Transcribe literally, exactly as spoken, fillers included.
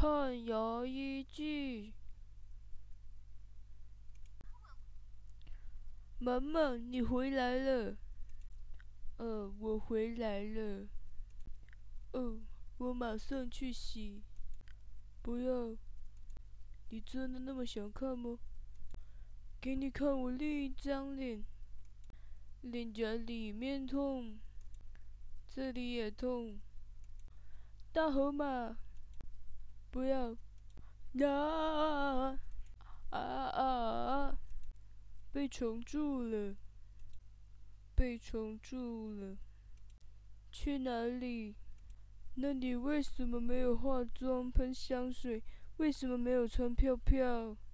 看牙医记。妈妈，你回来了。呃，我回来了。哦，我马上去洗。不要，你真的那么想看吗？给你看我另一张脸，脸颊里面痛，这里也痛。大河马，不要！啊啊啊！被虫蛀了，被虫蛀了。去哪里？那你为什么没有化妆、喷香水？为什么没有穿票票？